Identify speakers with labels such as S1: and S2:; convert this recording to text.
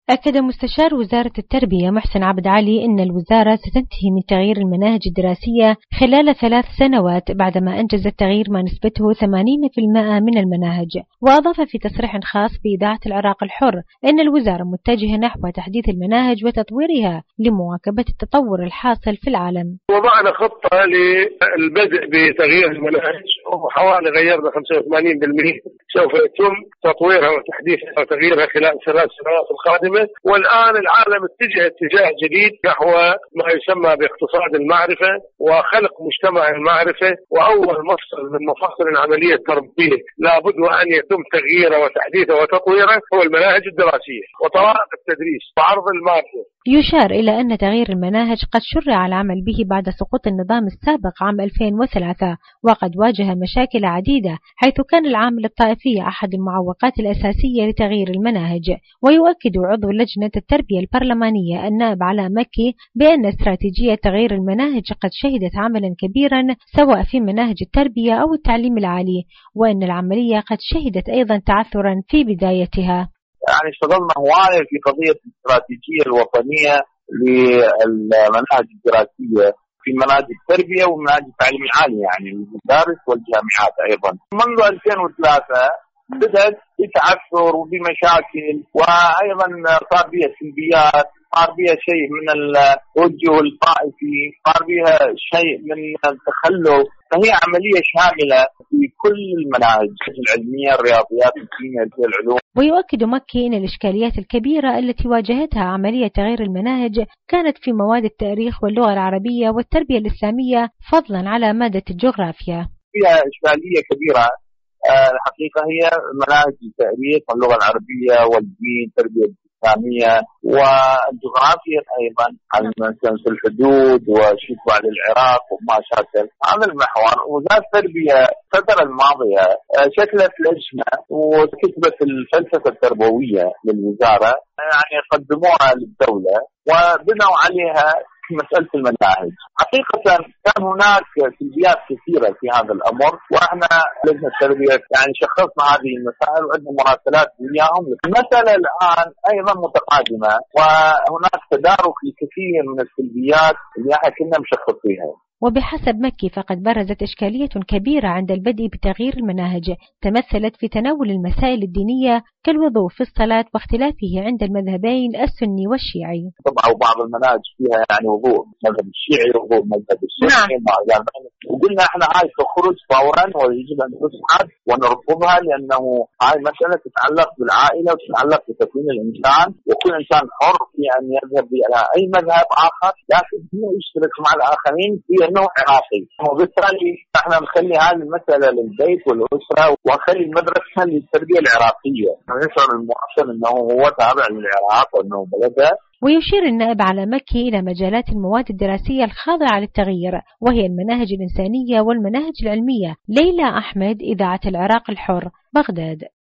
S1: أكد مستشار وزارة التربية محسن عبد علي أن الوزارة ستنتهي من تغيير المناهج الدراسية خلال 3 سنوات بعدما أنجزت تغيير ما نسبته 80% من المناهج. وأضاف في تصريح خاص بإذاعة العراق الحر أن الوزارة متجهة نحو تحديث المناهج وتطويرها لمواكبة التطور الحاصل في العالم.
S2: وضعنا خطة للبدء بتغيير المناهج وحوالي غيرنا 85%، سوف يتم تطويرها وتحديثها وتغييرها خلال 3 سنوات القادمة. والآن العالم اتجاه جديد نحو ما يسمى باقتصاد المعرفة وخلق مجتمع المعرفة، وأول مفصل من مفاصل العملية التربوية لابد وأن يتم تغييره وتحديثه وتطويره هو المناهج الدراسية وطرائق التدريس وعرض المادة.
S1: يشار إلى أن تغيير المناهج قد شرع العمل به بعد سقوط النظام السابق عام 2003، وقد واجه مشاكل عديدة حيث كان العامل الطائفي أحد المعوقات الأساسية لتغيير المناهج. ويؤكد عضو لجنة التربية البرلمانية النائب علاء مكي بأن استراتيجية تغيير المناهج قد شهدت عملا كبيرا سواء في مناهج التربية أو التعليم العالي، وأن العملية قد شهدت أيضا تعثرا في بدايتها.
S3: يعني اشتغلنا هواية في قضية الاستراتيجية الوطنية للمناهج الدراسية في مناهج التربية ومناهج التعليم العالي، يعني المدارس والجامعات أيضا. منذ 2003 بدأت بتعثر وبمشاكل، وأيضا صار بها سلبيات، صار بها شيء من التوجه الطائفي، صار بها شيء من التخلف. فهي عملية شاملة في كل المناهج العلمية، الرياضيات، الكيمياء، العلوم.
S1: ويؤكد مكي أن الإشكاليات الكبيرة التي واجهتها عملية تغيير المناهج كانت في مواد التاريخ واللغة العربية والتربية الإسلامية فضلا على مادة الجغرافيا.
S3: فيها إشكالية كبيرة الحقيقة، هي مناهج التاريخ واللغة العربية والدين، التربية الإسلامية والجغرافيا أيضا، على مثلا الحدود وشكوى على العراق وما شاكل. هذا المحور وزارة التربية الفترة الماضية شكلت لجنة وكتبت الفلسفة التربوية للوزارة، يعني قدموها للدولة وبنوا عليها مسألة المناهج. حقيقة كان هناك سلبيات كثيرة في هذا الأمر، وإحنا لجنة التربية يعني شخصنا هذه المسائل وعندنا مراسلات وياهم. المسألة الآن أيضا متقادمة وهناك تدارك لكثير من السلبيات اللي احنا كنا مشخصينها.
S1: وبحسب مكي فقد برزت إشكالية كبيرة عند البدء بتغيير المناهج تمثلت في تناول المسائل الدينية كالوضوء في الصلاة واختلافه عند المذهبين السني والشيعي.
S3: طبعا وبعض المناهج فيها يعني وضوء مذهب الشيعي ووضوء مذهب السني. وقلنا احنا هاي تخرج فورا ويجب ان تسحب ونرفضها، لانه هاي مسألة تتعلق بالعائلة وتتعلق بتكوين الانسان، وكل انسان حر في ان يذهب الى اي مذهب اخر، لكن هو يشترك مع الاخرين في انه عراقي. وبالتالي احنا نخلي هذه المسألة للبيت والاسرة، ونخلي المدرسة للتربية العراقية، يشعر المؤثر انه هو تابع للعراق وانه بلده.
S1: ويشير النائب على مكي إلى مجالات المواد الدراسية الخاضعة للتغيير وهي المناهج الإنسانية والمناهج العلمية. ليلى أحمد، إذاعة العراق الحر، بغداد.